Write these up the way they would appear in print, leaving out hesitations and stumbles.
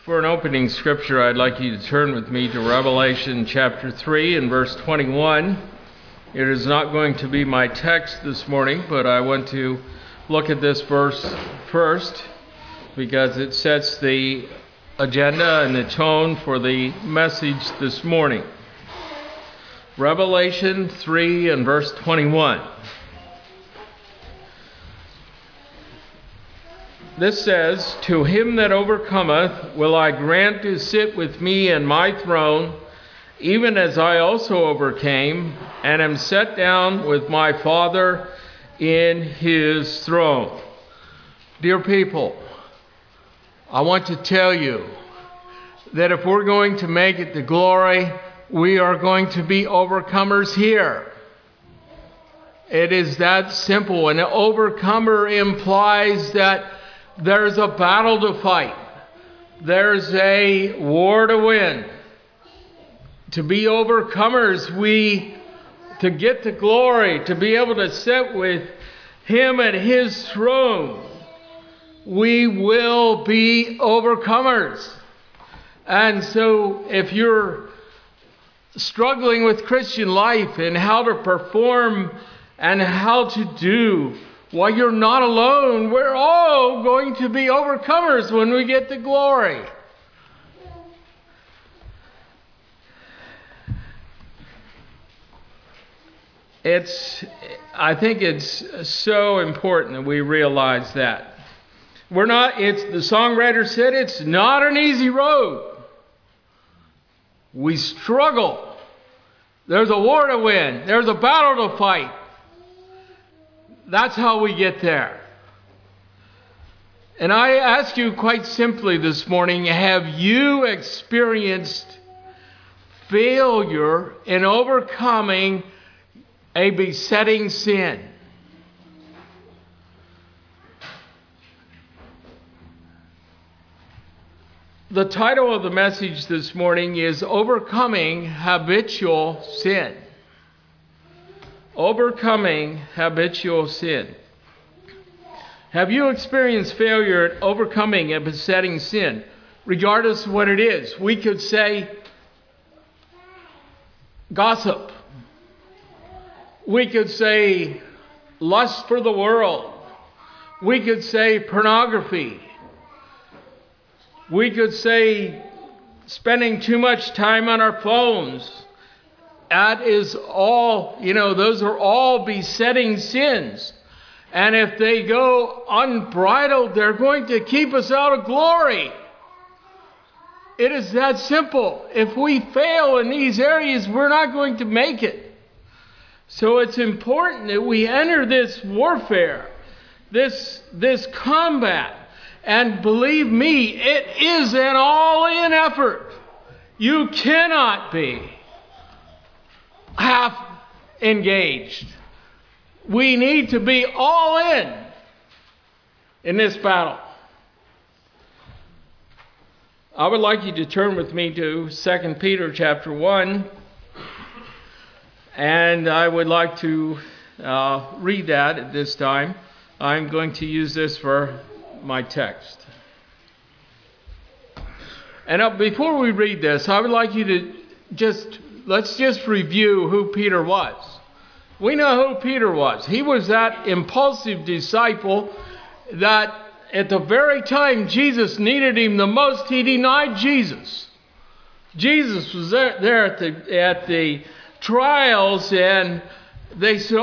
For an opening scripture, I'd like you to turn with me to Revelation chapter 3 and verse 21. It is not going to be my text this morning, but I want to look at this verse first because it sets the agenda and the tone for the message this morning. Revelation 3 and verse 21. This says, "To him that overcometh will I grant to sit with me in my throne, even as I also overcame, and am set down with my Father in his throne." Dear people, I want to tell you that if we're going to make it to glory, we are going to be overcomers here. It is that simple. An overcomer implies that there's a battle to fight. There's a war to win. To be overcomers, to get to glory, to be able to sit with him at his throne, we will be overcomers. And so if you're struggling with Christian life and how to perform and how to do, well, you're not alone. We're all going to be overcomers when we get to glory. I think it's so important that we realize that. The songwriter said, it's not an easy road. We struggle. There's a war to win. There's a battle to fight. That's how we get there. And I ask you quite simply this morning, have you experienced failure in overcoming a besetting sin? The title of the message this morning is Overcoming Habitual Sin. Overcoming habitual sin. Have you experienced failure at overcoming a besetting sin, regardless of what it is? We could say gossip. We could say lust for the world. We could say pornography. We could say spending too much time on our phones. That is all, those are all besetting sins. And if they go unbridled, they're going to keep us out of glory. It is that simple. If we fail in these areas, we're not going to make it. So it's important that we enter this warfare, this combat. And believe me, it is an all-in effort. You cannot be half engaged. We need to be all in this battle. I would like you to turn with me to 2 Peter chapter 1. And I would like to read that at this time. I'm going to use this for my text. And before we read this, I would like you to let's just review who Peter was. We know who Peter was. He was that impulsive disciple that at the very time Jesus needed him the most, he denied Jesus. Jesus was there at the trials, and they said,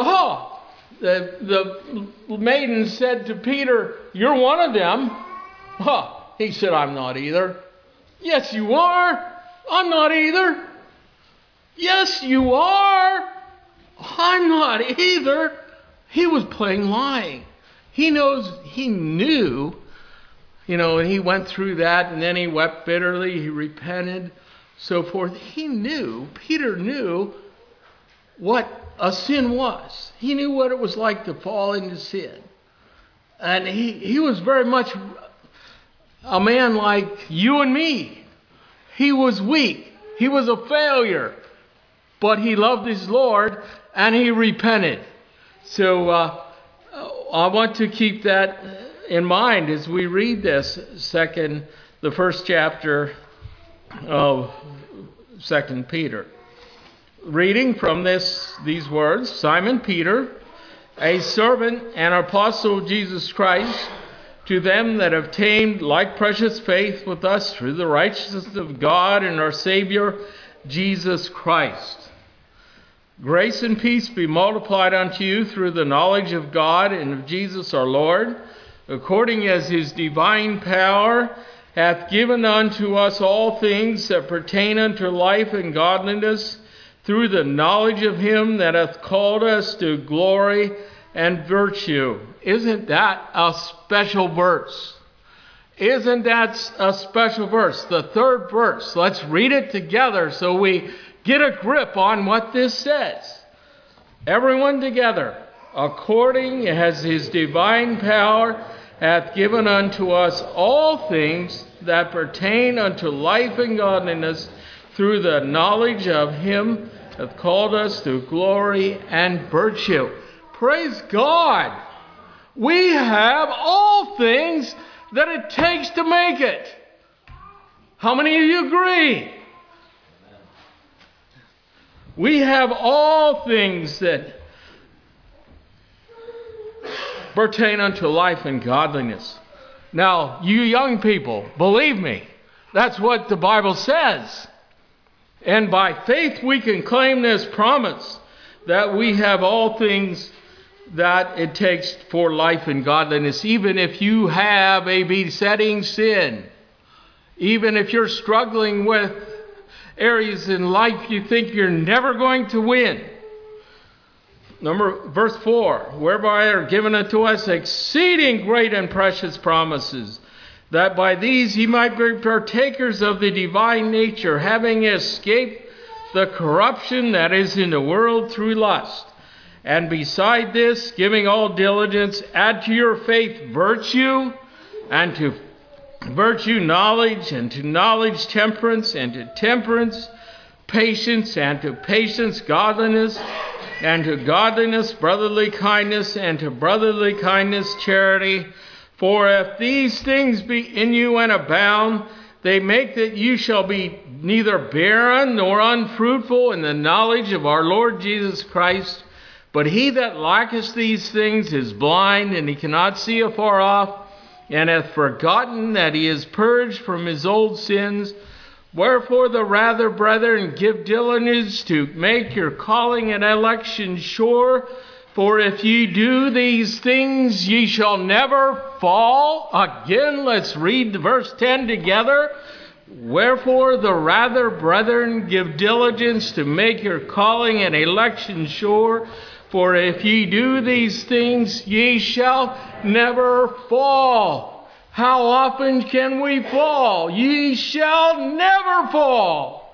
the maiden said to Peter, "You're one of them." He said, "I'm not either." "Yes, you are." "I'm not either." "Yes, you are." "I'm not either." He was playing lying. He knew, and he went through that, and then he wept bitterly, he repented, so forth. Peter knew what a sin was. He knew what it was like to fall into sin. And he was very much a man like you and me. He was weak. He was a failure. But he loved his Lord and he repented. So I want to keep that in mind as we read this 2 the first chapter of 2 Peter. Reading from these words, Simon Peter, a servant and apostle of Jesus Christ, to them that have obtained like precious faith with us through the righteousness of God and our Savior, Jesus Christ. Grace and peace be multiplied unto you through the knowledge of God and of Jesus our Lord, according as his divine power hath given unto us all things that pertain unto life and godliness, through the knowledge of him that hath called us to glory and virtue. Isn't that a special verse? Isn't that a special verse? The third verse. Let's read it together so we get a grip on what this says. Everyone together. According as his divine power hath given unto us all things that pertain unto life and godliness, through the knowledge of him that hath called us to glory and virtue. Praise God! We have all things that it takes to make it. How many of you agree? We have all things that pertain unto life and godliness. Now, you young people, believe me, that's what the Bible says. And by faith we can claim this promise that we have all things that it takes for life and godliness, even if you have a besetting sin. Even if you're struggling with areas in life you think you're never going to win. Verse 4, whereby are given unto us exceeding great and precious promises, that by these ye might be partakers of the divine nature, having escaped the corruption that is in the world through lust. And beside this, giving all diligence, add to your faith virtue, and to virtue knowledge, and to knowledge temperance, and to temperance patience, and to patience godliness, and to godliness brotherly kindness, and to brotherly kindness charity. For if these things be in you and abound, they make that you shall be neither barren nor unfruitful in the knowledge of our Lord Jesus Christ. But he that lacketh these things is blind, and he cannot see afar off, and hath forgotten that he is purged from his old sins. Wherefore the rather, brethren, give diligence to make your calling and election sure. For if ye do these things, ye shall never fall. Again, let's read verse 10 together. Wherefore the rather, brethren, give diligence to make your calling and election sure. For if ye do these things, ye shall never fall. How often can we fall? Ye shall never fall.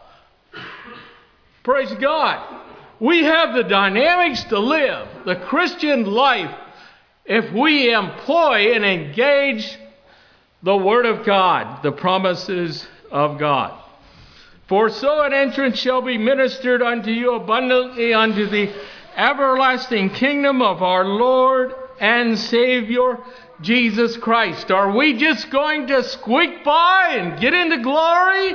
Praise God. We have the dynamics to live the Christian life if we employ and engage the Word of God, the promises of God. For so an entrance shall be ministered unto you abundantly unto the everlasting kingdom of our Lord and Savior, Jesus Christ. Are we just going to squeak by and get into glory?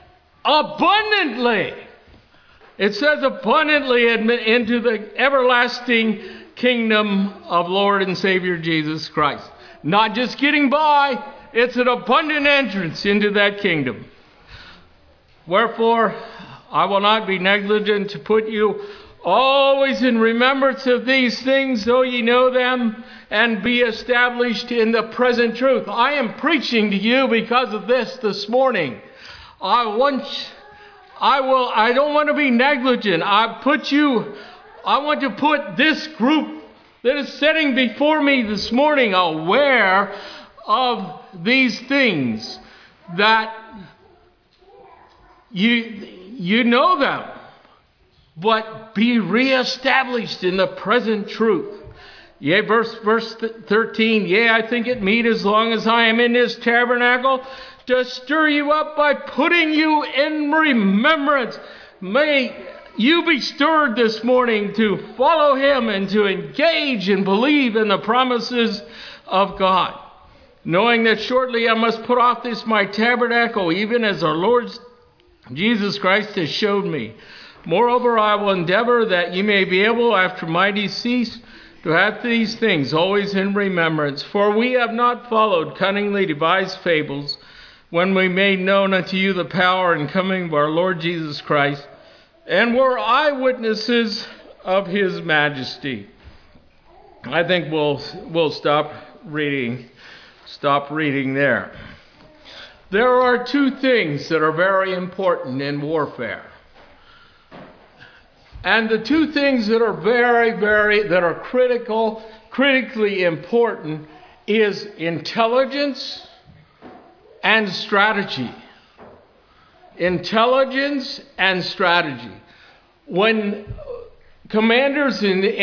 Abundantly. It says abundantly into the everlasting kingdom of Lord and Savior Jesus Christ. Not just getting by, it's an abundant entrance into that kingdom. Wherefore, I will not be negligent to put you always in remembrance of these things, though ye know them, and be established in the present truth. I am preaching to you because of this morning. I don't want to be negligent. I want to put this group that is sitting before me this morning aware of these things, that you know them, but be reestablished in the present truth. Yea, verse 13, yea, I think it meet as long as I am in this tabernacle to stir you up by putting you in remembrance. May you be stirred this morning to follow him and to engage and believe in the promises of God. knowing that shortly I must put off this my tabernacle, even as our Lord Jesus Christ has showed me. Moreover, I will endeavor that ye may be able, after my decease, to have these things always in remembrance. For we have not followed cunningly devised fables, when we made known unto you the power and coming of our Lord Jesus Christ, and were eyewitnesses of his majesty. I think we'll stop reading there. There are two things that are very important in warfare. And the two things that are critically important is intelligence and strategy. Intelligence and strategy. When commanders in the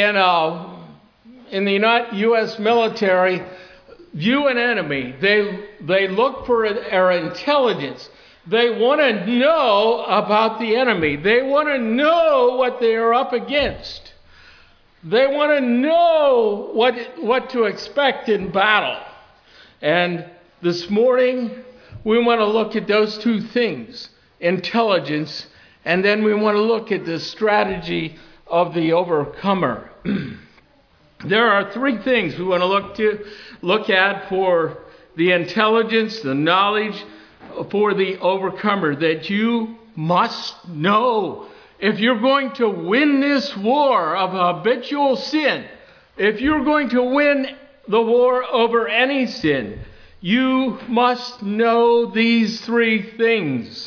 U.S. military view an enemy, they look for our intelligence. They want to know about the enemy. They want to know what they are up against. They want to know what to expect in battle. And this morning, we want to look at those two things, intelligence, and then we want to look at the strategy of the overcomer. There are three things we want to look at for the intelligence, the knowledge, for the overcomer, that you must know. If you're going to win this war of habitual sin, if you're going to win the war over any sin, you must know these three things.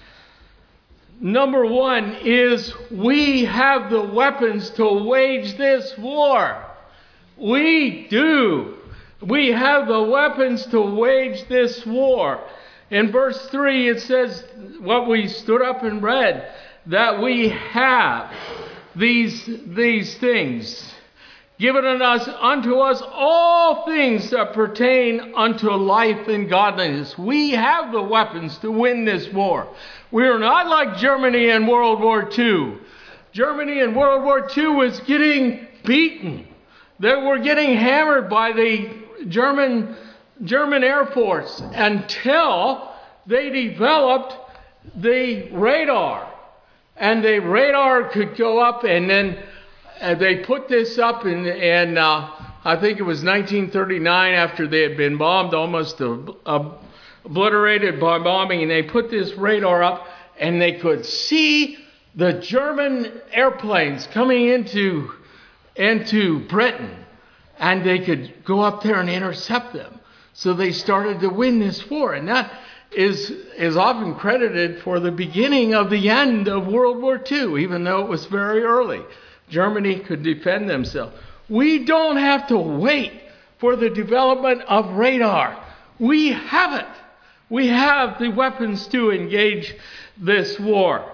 Number one is we have the weapons to wage this war. We do. We have the weapons to wage this war. In verse 3, it says, what we stood up and read, that we have these things. Given unto us all things that pertain unto life and godliness. We have the weapons to win this war. We are not like Germany in World War II. Germany in World War II was getting beaten. They were getting hammered by the German Air Force until they developed the radar. And the radar could go up, and then they put this up in I think it was 1939, after they had been bombed, almost obliterated by bombing, and they put this radar up, and they could see the German airplanes coming into Britain, and they could go up there and intercept them. So they started to win this war, and that is often credited for the beginning of the end of World War II, even though it was very early. Germany could defend themselves. We don't have to wait for the development of radar. We have it. We have the weapons to engage this war.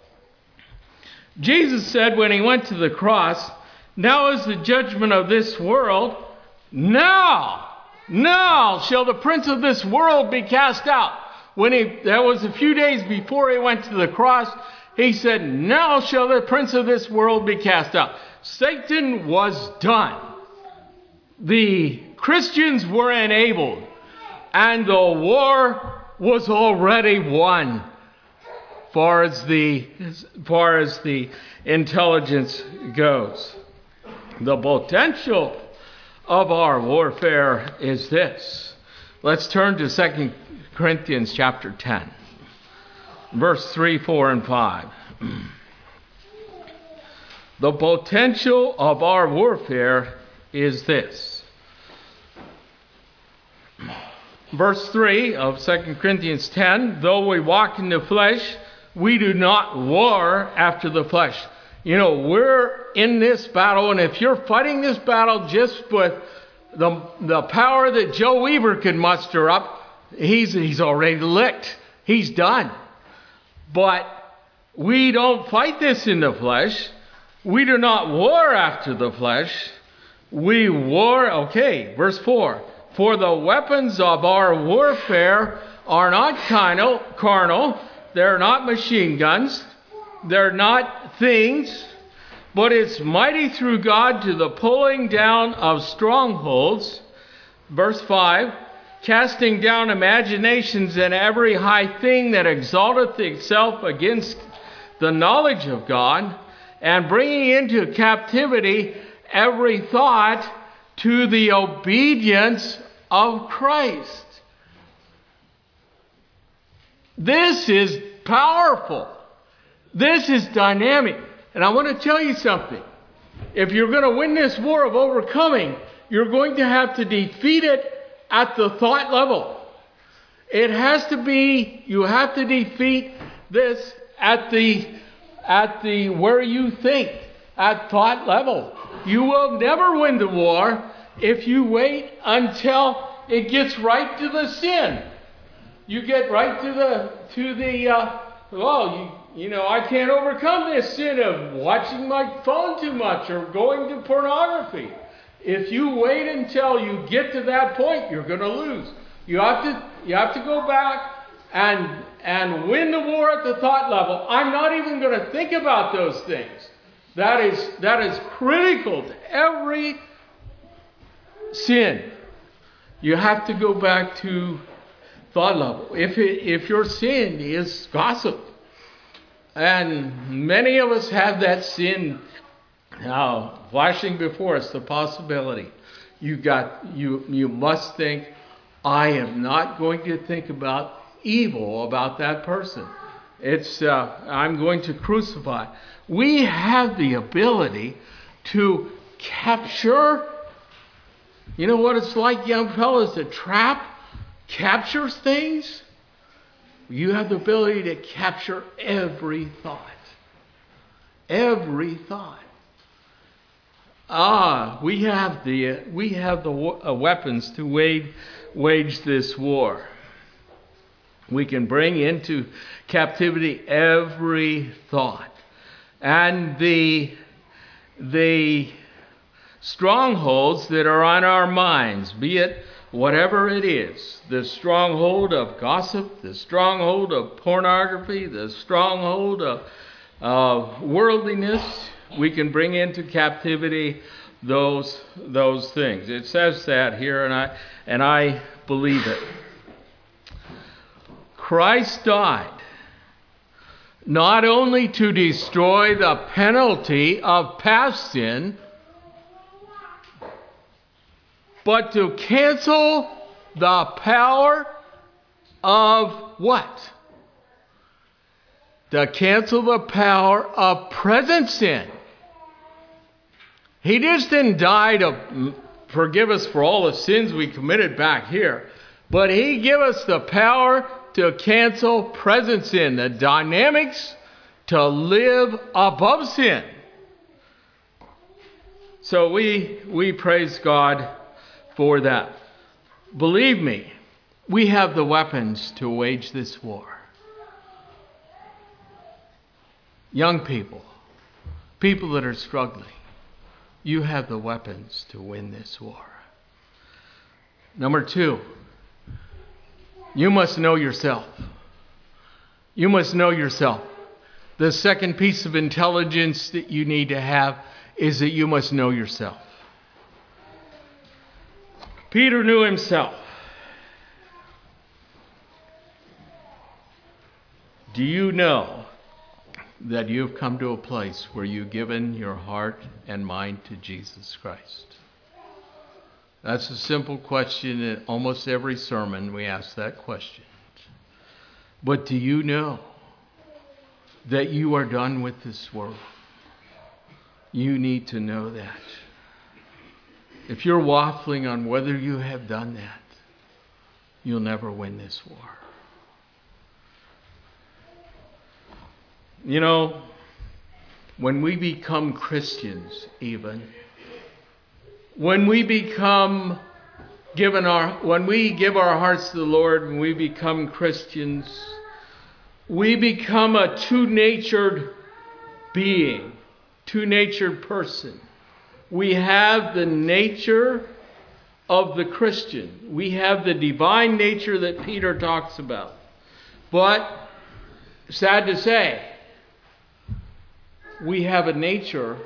Jesus said when he went to the cross, "Now is the judgment of this world. Now shall the prince of this world be cast out." That was a few days before he went to the cross, he said, "Now shall the prince of this world be cast out." Satan was done. The Christians were enabled, and the war was already won, far as the intelligence goes. The potential of our warfare is this. Let's turn to 2 Corinthians chapter 10, verse 3, 4, and 5. The potential of our warfare is this. Verse 3 of 2 Corinthians 10, though we walk in the flesh, we do not war after the flesh. You know, we're in this battle, and if you're fighting this battle just with the power that Joe Weaver can muster up, he's already licked. He's done. But we don't fight this in the flesh. We do not war after the flesh. We war, verse 4. For the weapons of our warfare are not carnal. They're not machine guns. They're not things. But it's mighty through God to the pulling down of strongholds. Verse 5. casting down imaginations and every high thing that exalteth itself against the knowledge of God, and bringing into captivity every thought to the obedience of Christ. This is powerful. This is dynamic. And I want to tell you something. If you're going to win this war of overcoming, you're going to have to defeat it at the thought level. It has to be, you have to defeat this at the where you think, at thought level. You will never win the war if you wait until it gets right to the sin. You get right to I can't overcome this sin of watching my phone too much or going to pornography. If you wait until you get to that point, you're going to lose. You have to go back and win the war at the thought level. I'm not even going to think about those things. That is critical to every sin. You have to go back to thought level. If your sin is gossip, and many of us have that sin now flashing before us, the possibility. You must think, I am not going to think about evil about that person. I'm going to crucify. We have the ability to capture. You know what it's like, young fellas, to capture things? You have the ability to capture every thought. Every thought. We have the weapons to wage this war. We can bring into captivity every thought. And the strongholds that are on our minds, be it whatever it is, the stronghold of gossip, the stronghold of pornography, the stronghold of worldliness, we can bring into captivity those things. It says that here, and I believe it. Christ died not only to destroy the penalty of past sin, but to cancel the power of what? To cancel the power of present sin. He just didn't die to forgive us for all the sins we committed back here, but He gave us the power to cancel present sin, the dynamics to live above sin. So we praise God for that. Believe me, we have the weapons to wage this war. Young people, people that are struggling, you have the weapons to win this war. Number 2, you must know yourself. You must know yourself. The second piece of intelligence that you need to have is that you must know yourself. Peter knew himself. Do you know that you've come to a place where you've given your heart and mind to Jesus Christ? That's a simple question. In almost every sermon we ask that question. But do you know that you are done with this world? You need to know that. If you're waffling on whether you have done that, you'll never win this war. You know, when we become Christians, even, when we give our hearts to the Lord, when we become Christians, we become a two-natured being, two-natured person. We have the nature of the Christian. We have the divine nature that Peter talks about. But, sad to say, we have a nature,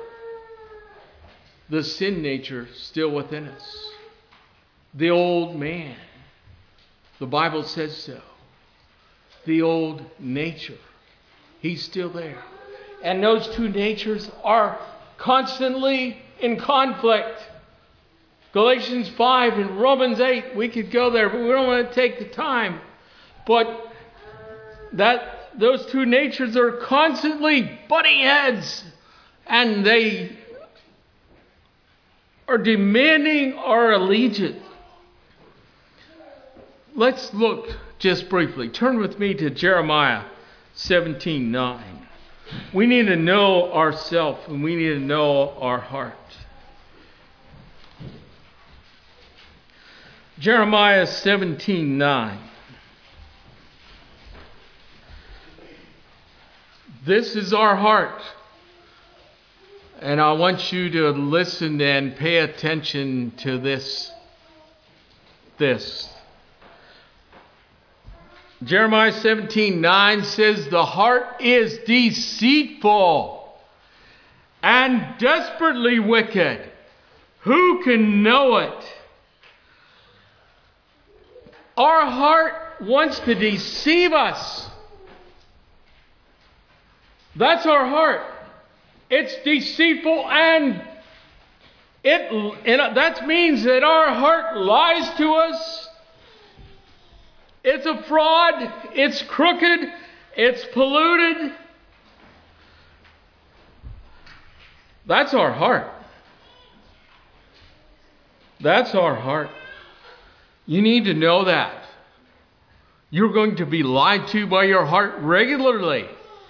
the sin nature, still within us. The old man. The Bible says so. The old nature. He's still there. And those two natures are constantly in conflict. Galatians 5 and Romans 8, we could go there, but we don't want to take the time. But those two natures are constantly butting heads, and they are demanding our allegiance. Let's look just briefly. Turn with me to Jeremiah 17:9. We need to know ourselves, and we need to know our heart. Jeremiah 17:9. This is our heart. And I want you to listen and pay attention to this. Jeremiah 17:9 says, the heart is deceitful and desperately wicked. Who can know it? Our heart wants to deceive us. That's our heart. It's deceitful, and that means that our heart lies to us. It's a fraud. It's crooked. It's polluted. That's our heart. That's our heart. You need to know that. You're going to be lied to by your heart regularly.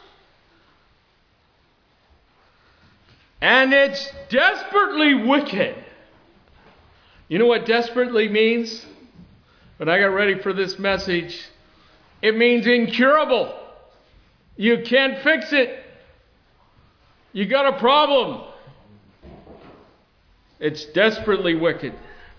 And it's desperately wicked. You know what desperately means? When I got ready for this message, it means incurable. You can't fix it. You got a problem. It's desperately wicked.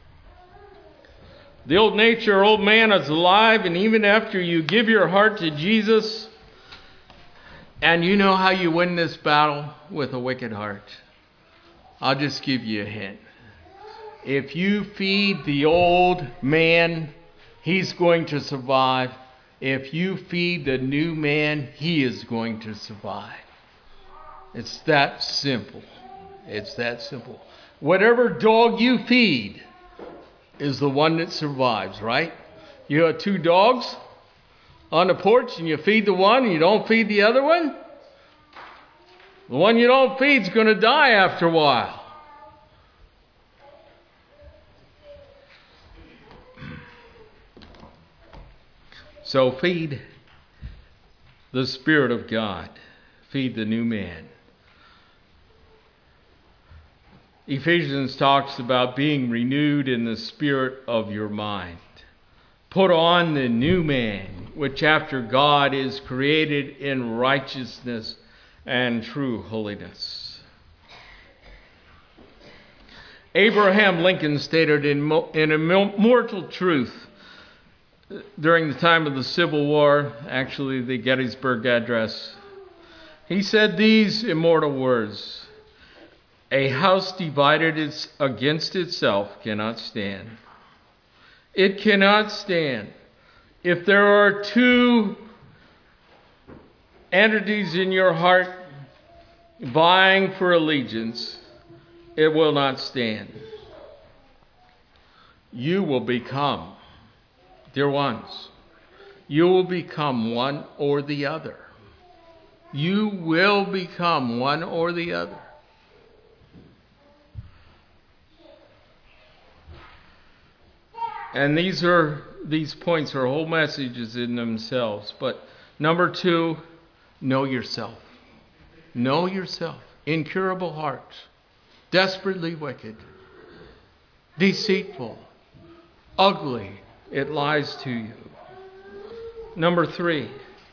The old nature, old man is alive, and even after you give your heart to Jesus, and you know how you win this battle with a wicked heart. I'll just give you a hint. If you feed the old man, he's going to survive. If you feed the new man, he is going to survive. It's that simple. It's that simple. Whatever dog you feed is the one that survives, right? You have two dogs on the porch, and you feed the one and you don't feed the other one. The one you don't feed is going to die after a while. So feed the Spirit of God. Feed the new man. Ephesians talks about being renewed in the spirit of your mind. Put on the new man, which after God is created in righteousness and true holiness. Abraham Lincoln stated in immortal truth during the time of the Civil War, actually the Gettysburg Address. He said these immortal words: "A house divided against itself cannot stand. It cannot stand. If there are two entities in your heart vying for allegiance, it will not stand. You will become, dear ones, you will become one or the other. You will become one or the other. And these points are whole messages in themselves. But number 2, know yourself. Know yourself. Incurable heart. Desperately wicked. Deceitful. Ugly. It lies to you. Number 3.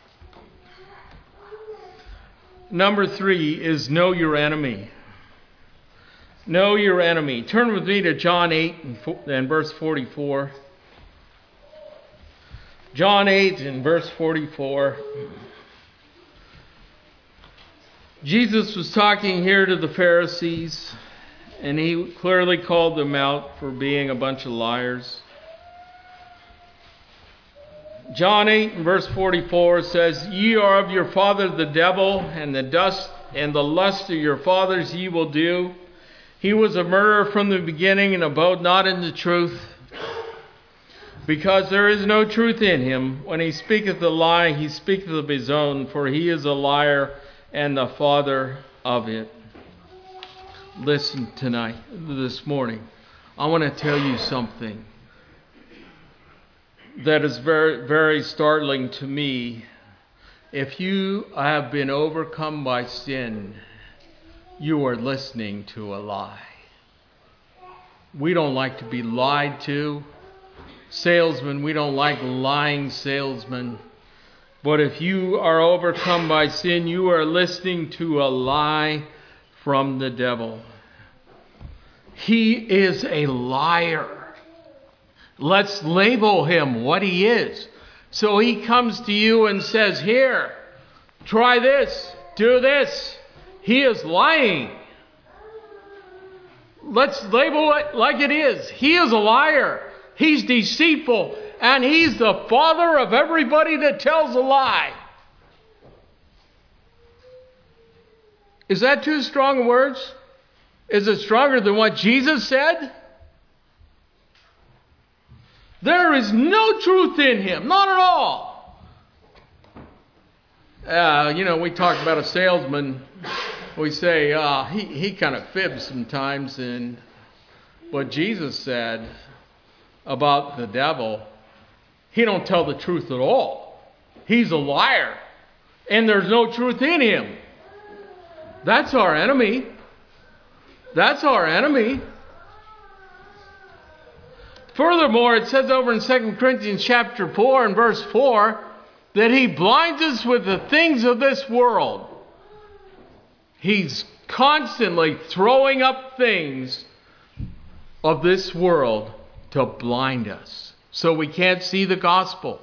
Number 3 is know your enemy. Know your enemy. Turn with me to John 8 and verse 44. John 8 and verse 44. Jesus was talking here to the Pharisees, and he clearly called them out for being a bunch of liars. John 8 and verse 44 says, "Ye are of your father the devil, and the dust and the lust of your fathers ye will do. He was a murderer from the beginning, and abode not in the truth, because there is no truth in him. When he speaketh a lie, he speaketh of his own, for he is a liar and the father of it." Listen this morning. I want to tell you something that is very, very startling to me. If you have been overcome by sin, you are listening to a lie. We don't like to be lied to. Salesmen, we don't like lying salesmen. But if you are overcome by sin, you are listening to a lie from the devil. He is a liar. Let's label him what he is. So he comes to you and says, "Here, try this, do this." He is lying. Let's label it like it is. He is a liar. He's deceitful. And he's the father of everybody that tells a lie. Is that too strong words? Is it stronger than what Jesus said? There is no truth in him. Not at all. We talk about a salesman. We say he kind of fibs sometimes. But Jesus said about the devil, he don't tell the truth at all. He's a liar. And there's no truth in him. That's our enemy. That's our enemy. Furthermore, it says over in 2 Corinthians chapter 4 and verse 4 that he blinds us with the things of this world. He's constantly throwing up things of this world to blind us so we can't see the gospel.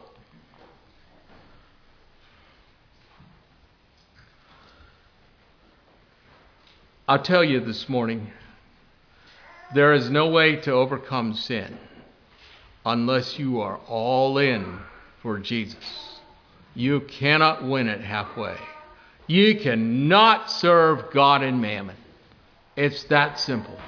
I'll tell you this morning, there is no way to overcome sin unless you are all in for Jesus. You cannot win it halfway. You cannot serve God and mammon. It's that simple.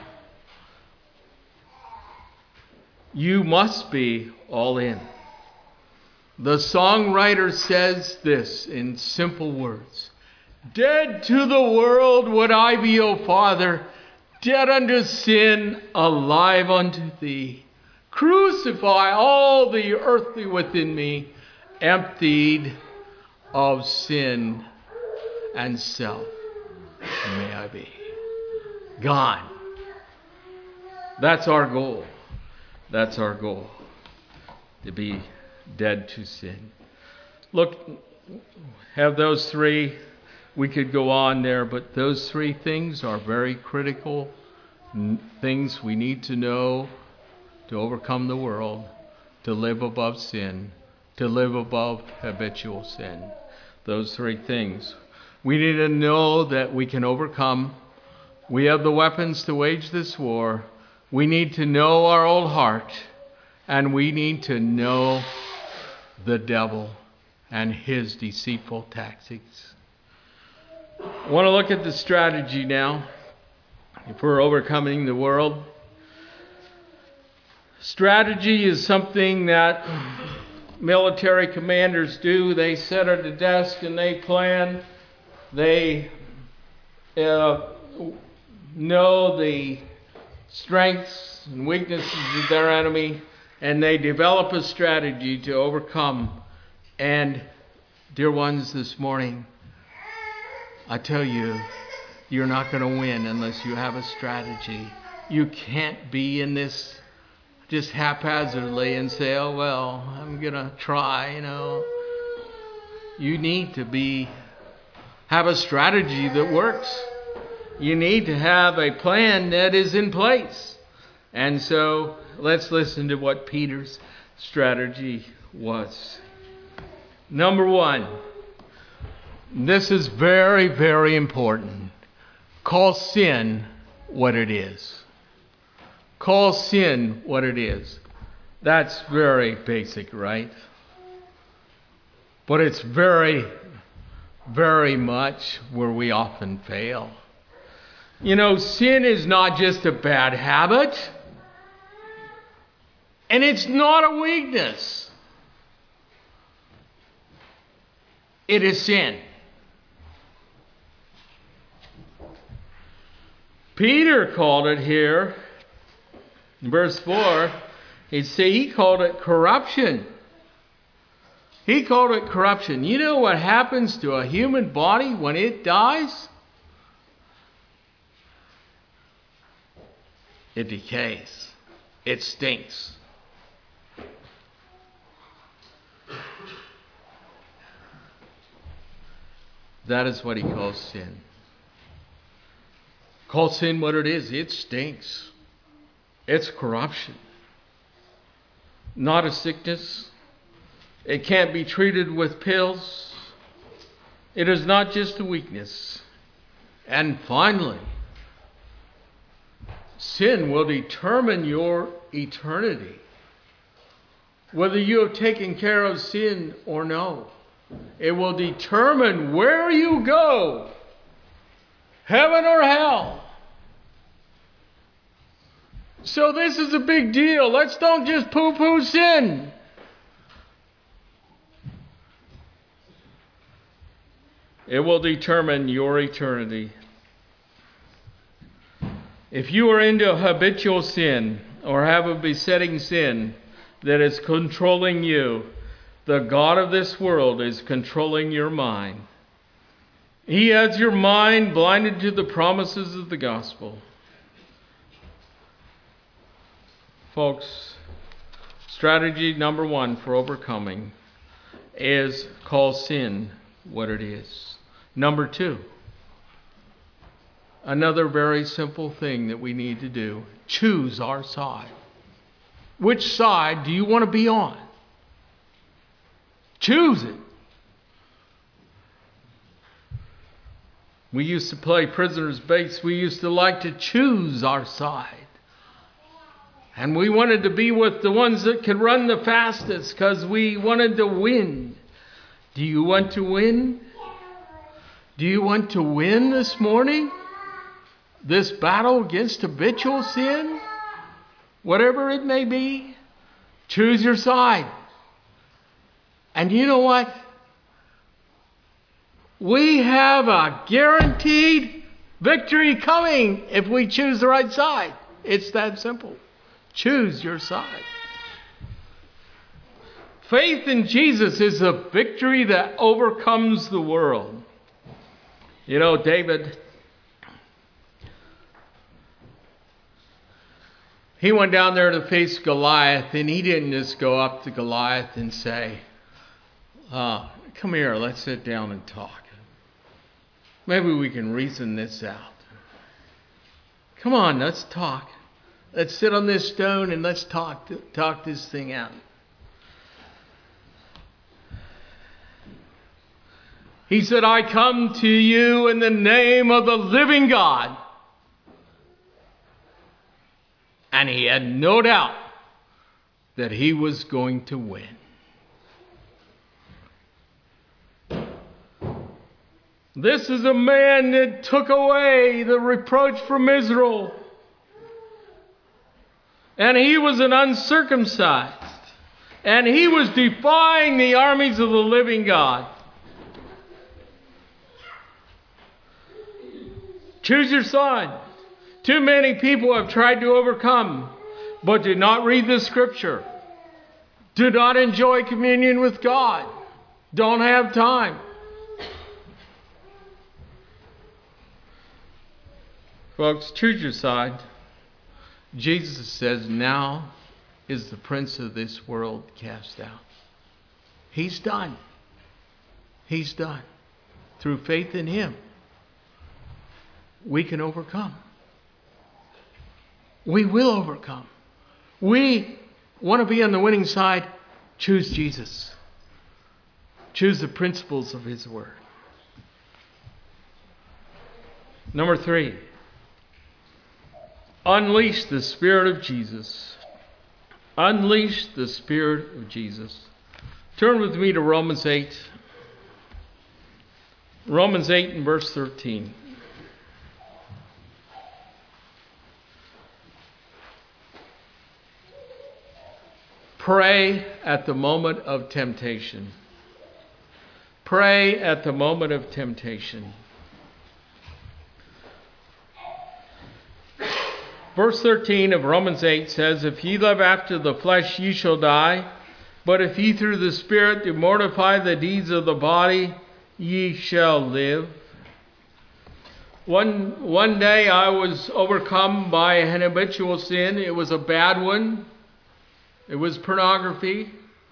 You must be all in. The songwriter says this in simple words: "Dead to the world would I be, O Father, dead unto sin, alive unto thee. Crucify all the earthly within me, emptied of sin and self may I be." Gone. That's our goal. That's our goal. To be dead to sin. Look, have those three. We could go on there, but those three things are very critical things we need to know to overcome the world, to live above sin, to live above habitual sin. Those three things. We need to know that we can overcome. We have the weapons to wage this war. We need to know our old heart, and we need to know the devil and his deceitful tactics. I want to look at the strategy now for overcoming the world. Strategy is something that military commanders do. They sit at a desk and they plan. They know the strengths and weaknesses of their enemy, and they develop a strategy to overcome. And, dear ones, this morning, I tell you, you're not going to win unless you have a strategy. You can't be in this just haphazardly and say, "Oh, well, I'm going to try," You need to have a strategy that works. You need to have a plan that is in place. And so let's listen to what Peter's strategy was. Number one, this is very, very important. Call sin what it is. Call sin what it is. That's very basic, right? But it's very, very much where we often fail. You know, sin is not just a bad habit, and it's not a weakness. It is sin. Peter called it here, in verse 4, he called it corruption. He called it corruption. You know what happens to a human body when it dies? It decays. It stinks. That is what he calls sin. Call sin what it is. It stinks. It's corruption. Not a sickness. It can't be treated with pills. It is not just a weakness. And finally, sin will determine your eternity. Whether you have taken care of sin or no. It will determine where you go. Heaven or hell. So this is a big deal. Let's don't just poo-poo sin. It will determine your eternity. If you are into habitual sin or have a besetting sin that is controlling you, the God of this world is controlling your mind. He has your mind blinded to the promises of the gospel. Folks, strategy number 1 for overcoming is call sin what it is. Number 2, another very simple thing that we need to do, choose our side. Which side do you want to be on? Choose it. We used to play prisoner's base. We used to like to choose our side. And we wanted to be with the ones that could run the fastest because we wanted to win. Do you want to win? Do you want to win this morning? This battle against habitual sin? Whatever it may be, choose your side. And you know what? We have a guaranteed victory coming if we choose the right side. It's that simple. Choose your side. Faith in Jesus is a victory that overcomes the world. You know, David, he went down there to face Goliath, and he didn't just go up to Goliath and say, come here, let's sit down and talk. Maybe we can reason this out. Come on, let's talk. Let's sit on this stone and let's talk this thing out. He said, I come to you in the name of the living God. And he had no doubt that he was going to win. This is a man that took away the reproach from Israel. And he was an uncircumcised. And he was defying the armies of the living God. Choose your side. Too many people have tried to overcome, but do not read the scripture. Do not enjoy communion with God. Don't have time. Folks, choose your side. Jesus says, now is the prince of this world cast out. He's done. He's done. Through faith in him, we can overcome. We will overcome. We want to be on the winning side. Choose Jesus. Choose the principles of his word. Number 3. Unleash the Spirit of Jesus. Unleash the Spirit of Jesus. Turn with me to Romans 8. Romans 8 and verse 13. Pray at the moment of temptation. Pray at the moment of temptation. Verse 13 of Romans 8 says, If ye live after the flesh, ye shall die. But if ye through the Spirit do mortify the deeds of the body, ye shall live. One day I was overcome by an habitual sin. It was a bad one. It was pornography.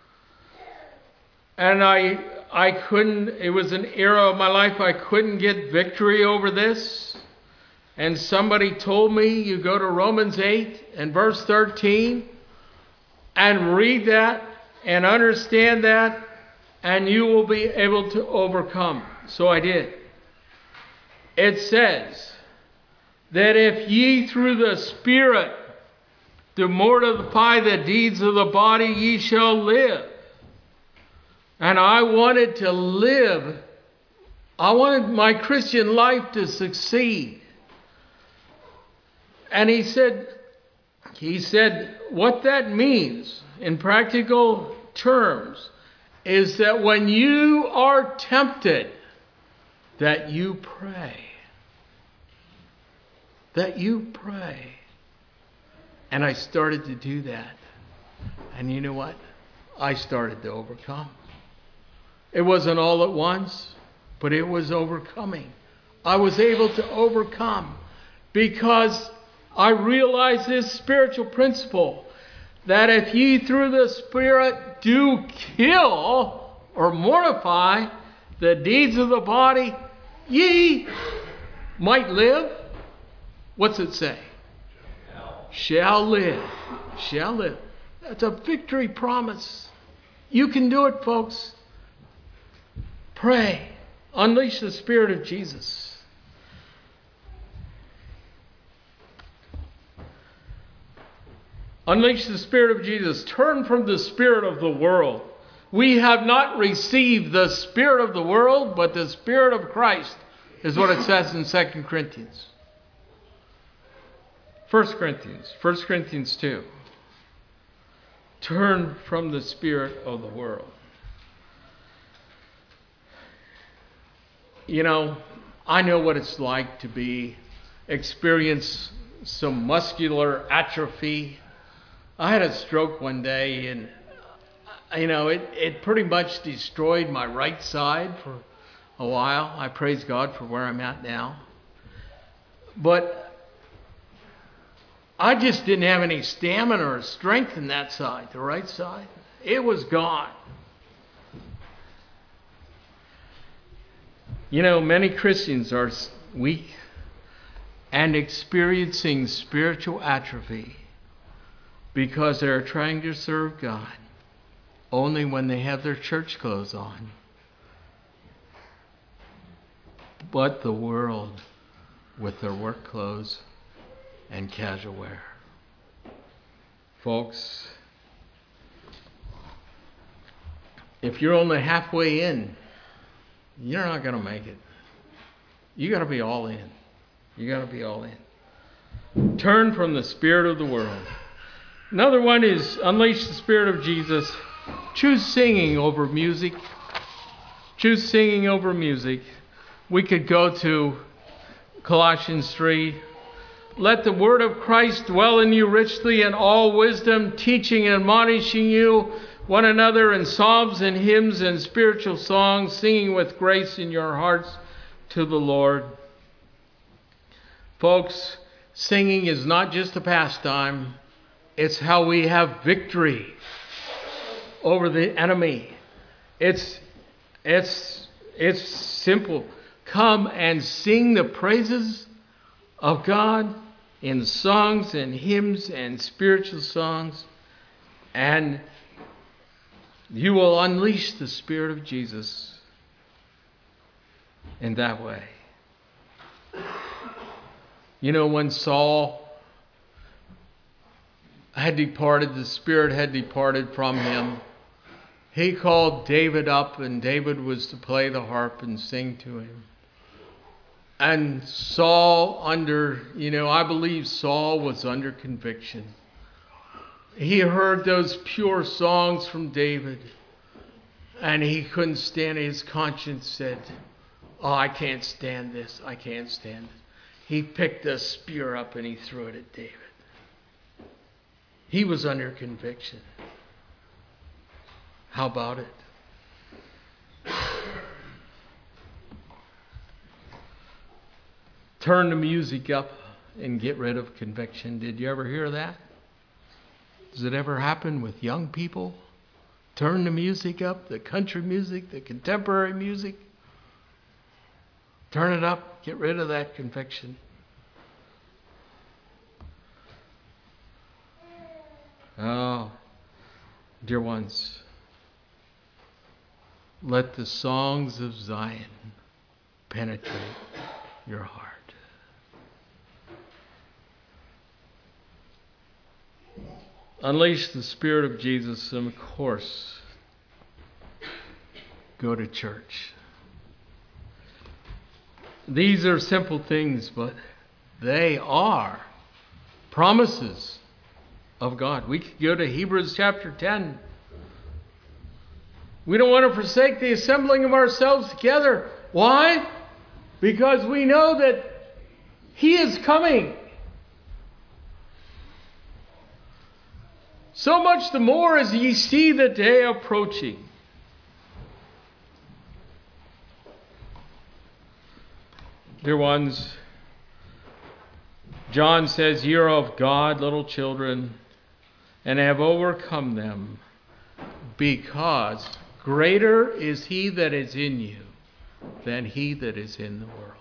And I couldn't, it was an era of my life I couldn't get victory over this. And somebody told me, you go to Romans 8 and verse 13 and read that and understand that, and you will be able to overcome. So I did. It says that if ye through the Spirit do mortify the deeds of the body, ye shall live. And I wanted to live. I wanted my Christian life to succeed. And he said, what that means in practical terms is that when you are tempted, that you pray. That you pray. And I started to do that. And you know what? I started to overcome. It wasn't all at once, but it was overcoming. I was able to overcome because I realized this spiritual principle that if ye through the Spirit do kill or mortify the deeds of the body, ye might live. What's it say? Shall live. Shall live. That's a victory promise. You can do it, folks. Pray. Unleash the Spirit of Jesus. Unleash the Spirit of Jesus. Turn from the spirit of the world. We have not received the spirit of the world, but the Spirit of Christ is what it says in 2 Corinthians. 1 Corinthians 2. Turn from the spirit of the world. You know, I know what it's like to experience some muscular atrophy. I had a stroke one day, and it pretty much destroyed my right side for a while. I praise God for where I'm at now. But I just didn't have any stamina or strength in that side, the right side. It was gone. You know, many Christians are weak and experiencing spiritual atrophy because they're trying to serve God only when they have their church clothes on. But the world with their work clothes and casual wear. Folks, if you're only halfway in, you're not going to make it. You got to be all in. You got to be all in. Turn from the spirit of the world. Another one is unleash the Spirit of Jesus. Choose singing over music. Choose singing over music. We could go to Colossians 3. Let the word of Christ dwell in you richly in all wisdom, teaching and admonishing you one another in psalms and hymns and spiritual songs, singing with grace in your hearts to the Lord. Folks, singing is not just a pastime. It's how we have victory over the enemy. It's simple. Come and sing the praises of God in songs and hymns and spiritual songs, and you will unleash the Spirit of Jesus in that way. You know, when Saul had departed, the Spirit had departed from him. he called David up, and David was to play the harp and sing to him. And Saul I believe Saul was under conviction. He heard those pure songs from David, and he couldn't stand it. His conscience said, "Oh, I can't stand this. I can't stand it." He picked a spear up and he threw it at David. He was under conviction. How about it? Turn the music up and get rid of conviction. Did you ever hear that? Does it ever happen with young people? Turn the music up, the country music, the contemporary music. Turn it up, get rid of that conviction. Oh, dear ones, let the songs of Zion penetrate your heart. Unleash the Spirit of Jesus, and of course, go to church. These are simple things, but they are promises of God. We could go to Hebrews chapter 10. We don't want to forsake the assembling of ourselves together. Why? Because we know that He is coming. So much the more as ye see the day approaching. Dear ones, John says, "Ye are of God, little children, and have overcome them, because greater is He that is in you than he that is in the world."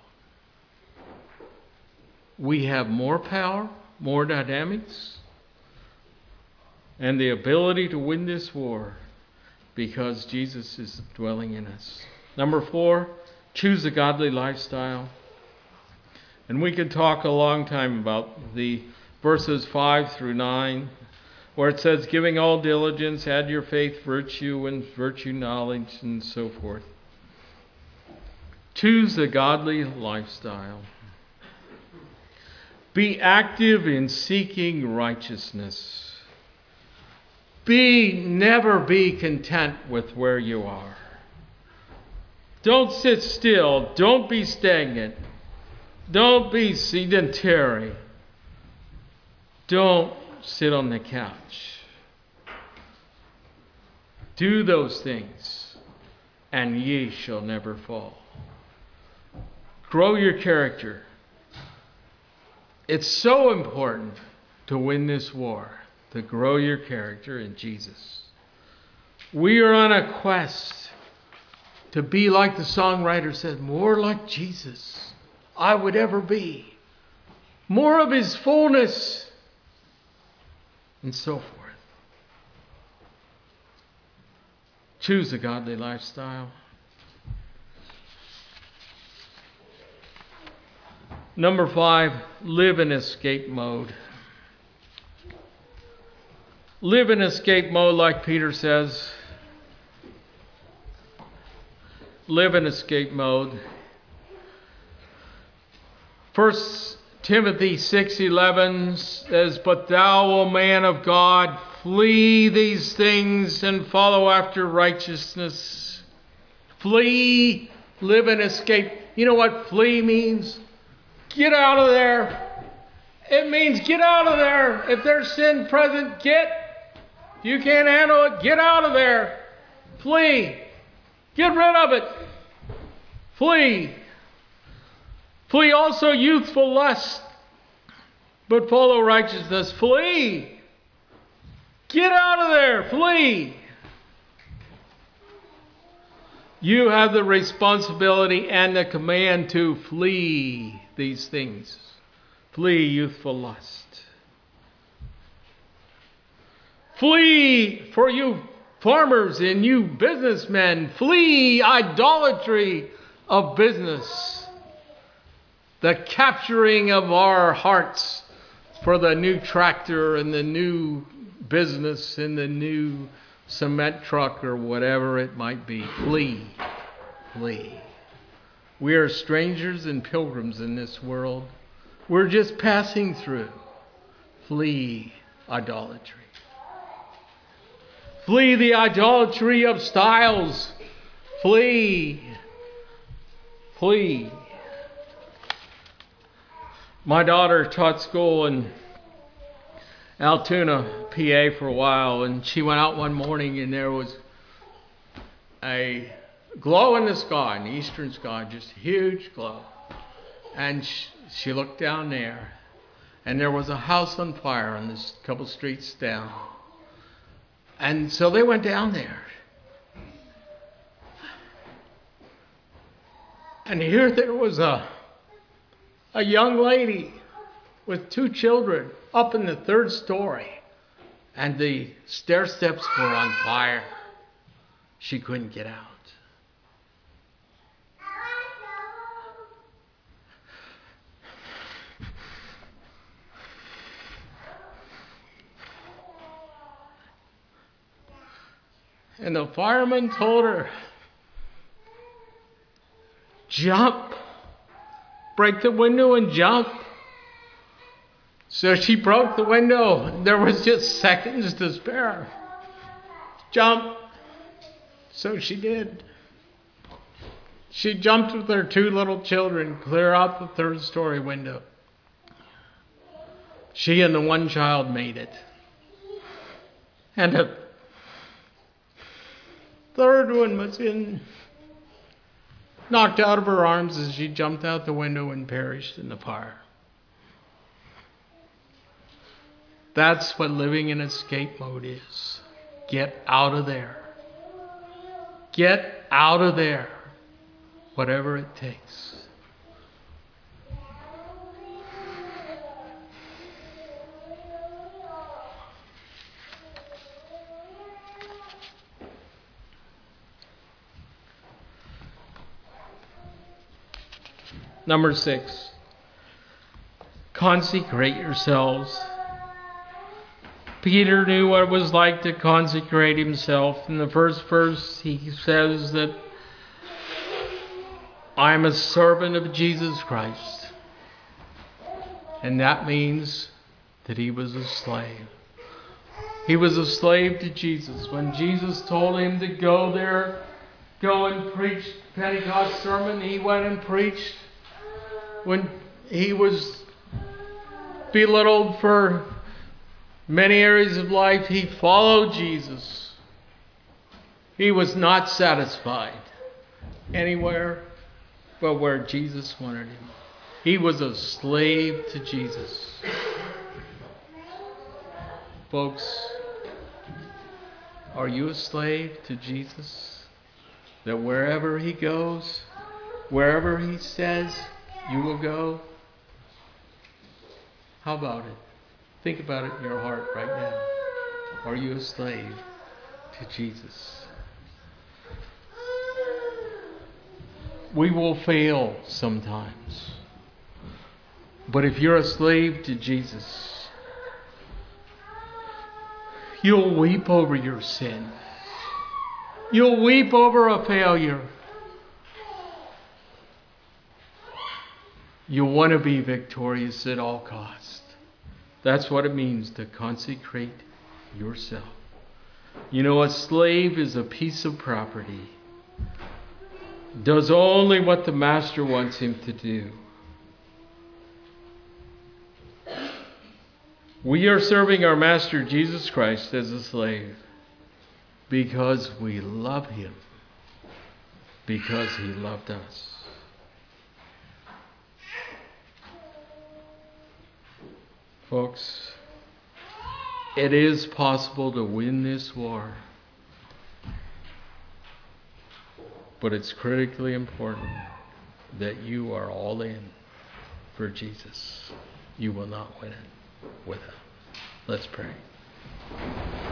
We have more power, more dynamics, and the ability to win this war because Jesus is dwelling in us. Number 4, choose a godly lifestyle. And we could talk a long time about the verses 5 through 9, where it says, "Giving all diligence, add your faith virtue, and virtue knowledge," and so forth. Choose a godly lifestyle. Be active in seeking righteousness. Never be content with where you are. Don't sit still. Don't be stagnant. Don't be sedentary. Don't sit on the couch. Do those things, and ye shall never fall. Grow your character. It's so important to win this war, to grow your character in Jesus. We are on a quest to be, like the songwriter said, more like Jesus I would ever be. More of His fullness, and so forth. Choose a godly lifestyle. Number 5, live in escape mode. Live in escape mode, like Peter says. Live in escape mode. 1 Timothy 6:11 says, "But thou, O man of God, flee these things and follow after righteousness." Flee, live and escape. You know what flee means? Get out of there. It means get out of there. If there's sin present, if you can't handle it, get out of there. Flee. Get rid of it. Flee. Flee also youthful lust, but follow righteousness. Flee. Get out of there. Flee. You have the responsibility and the command to flee these things. Flee youthful lust. Flee, for you farmers and you businessmen, flee idolatry of business. The capturing of our hearts for the new tractor and the new business and the new cement truck or whatever it might be. Flee. Flee. We are strangers and pilgrims in this world. We're just passing through. Flee idolatry. Flee the idolatry of styles. Flee. Flee. My daughter taught school in Altoona, PA for a while, and she went out one morning and there was a glow in the sky, in the eastern sky, just a huge glow. And she looked down there, and there was a house on fire on this couple streets down. And so they went down there. And here there was a young lady with 2 children up in the 3rd story. And the stair steps were on fire. She couldn't get out. And the fireman told her, jump, break the window and jump. So she broke the window. There was just seconds to spare. Jump. So she did. She jumped with her 2 little children clear out the 3rd story window. She and the 1 child made it. And the 3rd one was knocked out of her arms as she jumped out the window and perished in the fire. That's what living in escape mode is. Get out of there. Get out of there. Whatever it takes. Number 6. Consecrate yourselves. Peter knew what it was like to consecrate himself. In the first verse, he says that I am a servant of Jesus Christ. And that means that he was a slave. He was a slave to Jesus. When Jesus told him to go and preach Pentecost sermon, he went and preached. When he was belittled for many areas of life, he followed Jesus. He was not satisfied anywhere but where Jesus wanted him. He was a slave to Jesus. Folks, are you a slave to Jesus? That wherever he goes, wherever he says, you will go? How about it? Think about it in your heart right now. Are you a slave to Jesus? We will fail sometimes. But if you're a slave to Jesus, you'll weep over your sin. You'll weep over a failure. You want to be victorious at all costs. That's what it means to consecrate yourself. You know, a slave is a piece of property. Does only what the master wants him to do. We are serving our master Jesus Christ as a slave because we love him, because he loved us. Folks, it is possible to win this war, but it's critically important that you are all in for Jesus. You will not win it without. Let's pray.